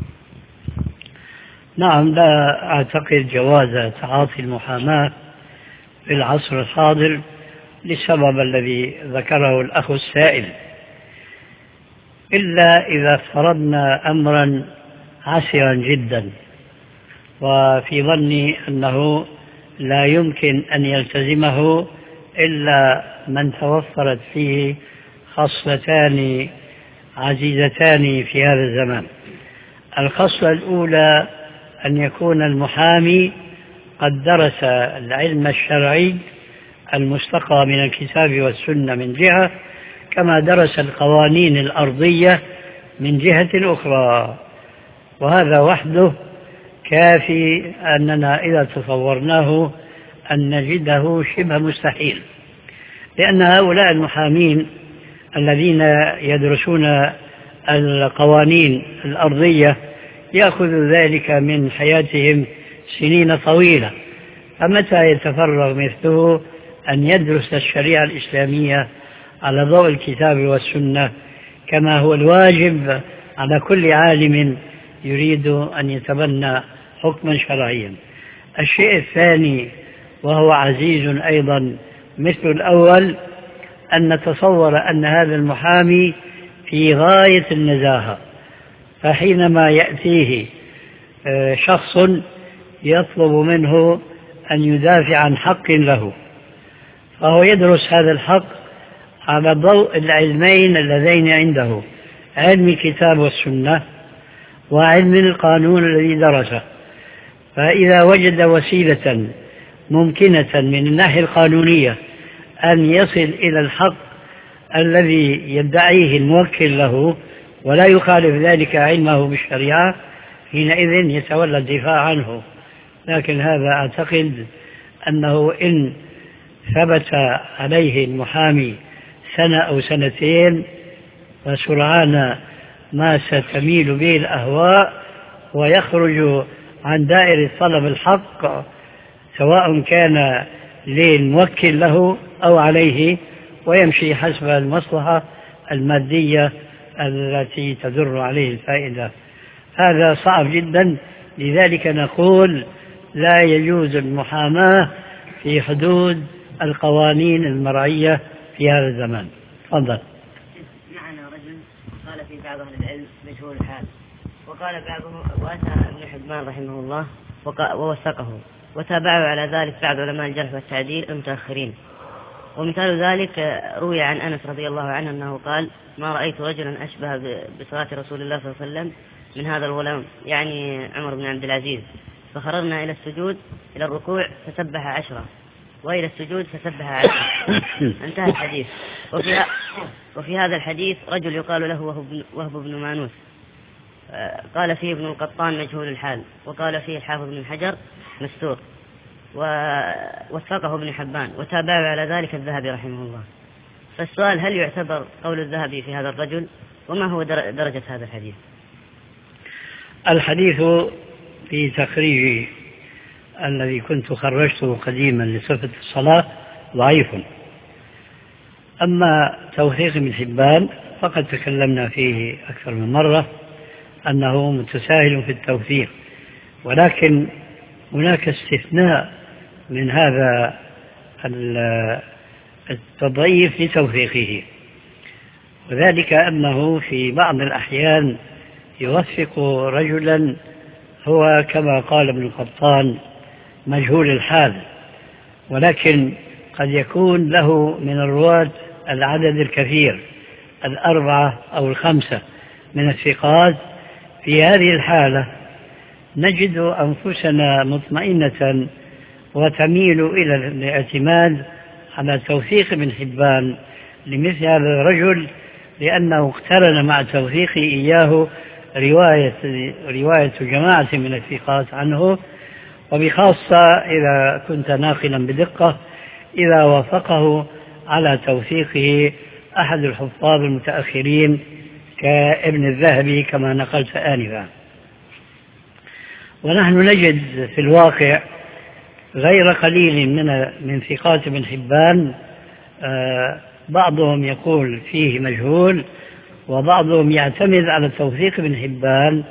B: نعم، لا أعتقد جواز تعاطي المحاماة في العصر الحاضر للسبب الذي ذكره الأخ السائل، إلا إذا افترضنا أمرا عسرا جدا، وفي ظني أنه لا يمكن أن يلتزمه إلا من توفرت فيه خصلتان عزيزتان في هذا الزمان. الخصلة الأولى أن يكون المحامي قد درس العلم الشرعي المستقى من الكتاب والسنة من جهة، كما درس القوانين الأرضية من جهة أخرى، وهذا وحده كافي أننا إذا تصورناه أن نجده شبه مستحيل، لأن هؤلاء المحامين الذين يدرسون القوانين الأرضية يأخذ ذلك من حياتهم سنين طويلة، فمتى يتفرغ مثله أن يدرس الشريعة الإسلامية على ضوء الكتاب والسنة كما هو الواجب على كل عالم يريد أن يتبنى حكما شرعيا. الشيء الثاني وهو عزيز أيضا مثل الأول، أن نتصور أن هذا المحامي في غاية النزاهة، فحينما يأتيه شخص يطلب منه أن يدافع عن حق له، فهو يدرس هذا الحق على ضوء العلمين اللذين عنده، علم الكتاب والسنة وعلم القانون الذي درسه. فإذا وجد وسيلة ممكنة من الناحية القانونية أن يصل إلى الحق الذي يدعيه الموكل له ولا يخالف ذلك علمه بالشريعة، حينئذ يتولى الدفاع عنه. لكن هذا أعتقد أنه إن ثبت عليه المحامي سنة أو سنتين فسرعان ما ستميل به الأهواء ويخرج عن دائرة طلب الحق، سواء كان للموكل له أو عليه، ويمشي حسب المصلحة المادية التي تدر عليه الفائدة. هذا صعب جدا، لذلك نقول لا يجوز المحاماة في حدود القوانين المرعية في هذا الزمان. تفضل.
H: معنا رجل قال في بعض أهل العلم مجهول الحال، وقال بعضهم وأتى ابن حبان رحمه الله ووثقه، وتابعوا على ذلك بعض علماء الجرح والتعديل المتأخرين. ومثال ذلك روي عن أنس رضي الله عنه أنه قال: ما رأيت رجلا أشبه بصلاة رسول الله صلى الله عليه وسلم من هذا الغلام، يعني عمر بن عبد العزيز، فخرجنا إلى السجود إلى الركوع فسبح عشرة، وإلى السجود فسبح عشرة. انتهى الحديث. وفي, وفي هذا الحديث رجل يقال له وهب بن مانوس، قال فيه ابن القطان مجهول الحال، وقال فيه الحافظ بن حجر مستور، ووثقه ابن حبان، وتابعوا على ذلك الذهبي رحمه الله. فالسؤال: هل يعتبر قول الذهبي في هذا الرجل؟ وما هو درجة هذا الحديث؟
B: الحديث في تخريج الذي كنت خرجته قديما لصفة الصلاة ضعيف. أما توثيق ابن حبان فقد تكلمنا فيه أكثر من مرة أنه متساهل في التوثيق، ولكن هناك استثناء من هذا التضعيف لتوثيقه، وذلك أنه في بعض الأحيان يوثق رجلا هو كما قال ابن القطان مجهول الحال، ولكن قد يكون له من الرواة العدد الكثير، الأربعة أو الخمسة من الثقات. في هذه الحالة نجد أنفسنا مطمئنة وتميل إلى الاعتماد على توثيق ابن حبان لمثل هذا الرجل، لأنه اقترن مع توثيقه إياه رواية, رواية جماعة من الثقات عنه، وبخاصة إذا كنت ناقلا بدقة إذا وافقه على توثيقه أحد الحفاظ المتأخرين كابن الذهبي كما نقلت آنفا. ونحن نجد في الواقع غير قليل من من ثقات ابن حبان بعضهم يقول فيه مجهول، وبعضهم يعتمد على توثيق ابن حبان.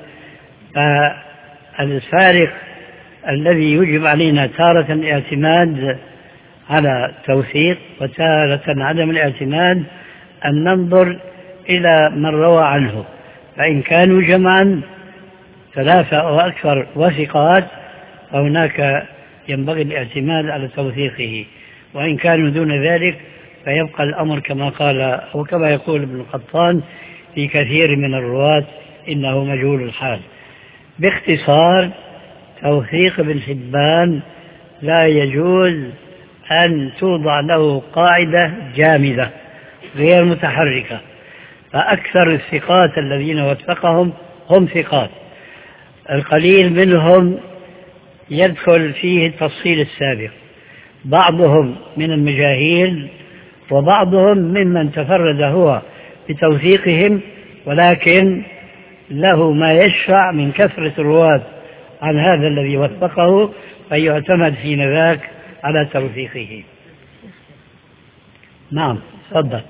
B: فالفارق الذي يجب علينا تارة الاعتماد على توثيق وتارة عدم الاعتماد أن ننظر إلى من روى عنه، فإن كانوا جمعا ثلاثة أو أكثر وثقات فهناك ينبغي الاعتماد على توثيقه، وإن كانوا دون ذلك فيبقى الأمر كما قال أو كما يقول ابن القطان في كثير من الرواة إنه مجهول الحال. باختصار، توثيق ابن حبان لا يجوز أن توضع له قاعدة جامدة غير متحركة، فأكثر الثقات الذين وثقهم هم ثقات، القليل منهم يدخل فيه التفصيل السابق، بعضهم من المجاهيل وبعضهم ممن تفرد هو بتوثيقهم ولكن له ما يشفع من كثرة الرواة عن هذا الذي وثقه، فيعتمد حين ذاك على توثيقه. نعم تفضل.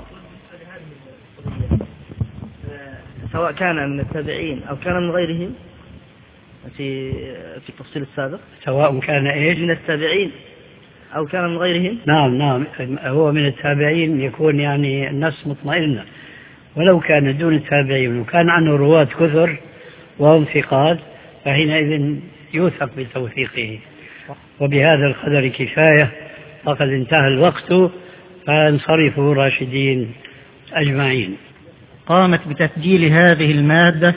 I: سواء كان من التابعين أو كان من غيرهم في في التفصيل السابق،
B: سواء كان إيش
I: من التابعين أو كان من غيرهم.
B: نعم نعم، هو من التابعين يكون يعني النفس مطمئنة، ولو كان دون التابعين وكان عنه رواة كثر وهم ثقات فحينئذ يوثق بتوثيقه. وبهذا القدر كفاية، فقد انتهى الوقت، فانصرفوا راشدين أجمعين.
A: قامت بتسجيل هذه المادة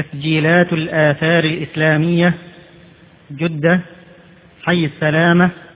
A: تسجيلات الآثار الإسلامية، جدة، حي السلامة،